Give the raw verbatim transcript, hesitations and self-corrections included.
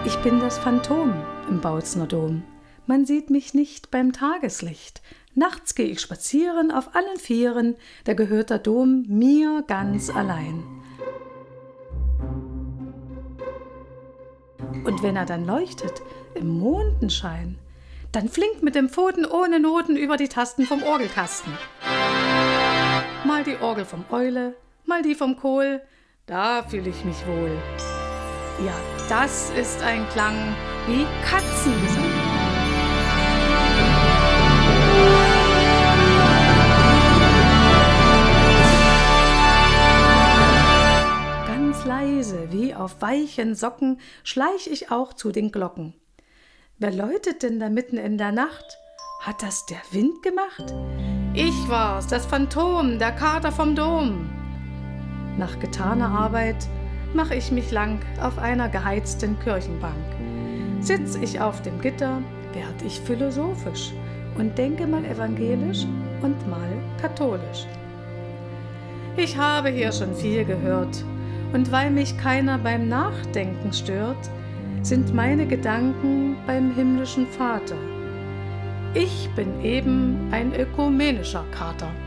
Ich bin das Phantom im Bautzner Dom. Man sieht mich nicht beim Tageslicht. Nachts gehe ich spazieren auf allen Vieren, da gehört der Dom mir ganz allein. Und wenn er dann leuchtet, im Mondenschein, dann flinkt mit dem Pfoten ohne Noten über die Tasten vom Orgelkasten. Mal die Orgel vom Eule, mal die vom Kohl, da fühle ich mich wohl. Ja, das ist ein Klang wie Katzengesang. Ganz leise, wie auf weichen Socken, schleich ich auch zu den Glocken. Wer läutet denn da mitten in der Nacht? Hat das der Wind gemacht? Ich war's, das Phantom, der Kater vom Dom. Nach getaner Arbeit mach ich mich lang auf einer geheizten Kirchenbank. Sitz ich auf dem Gitter, werd ich philosophisch und denke mal evangelisch und mal katholisch. Ich habe hier schon viel gehört und weil mich keiner beim Nachdenken stört, sind meine Gedanken beim himmlischen Vater. Ich bin eben ein ökumenischer Kater.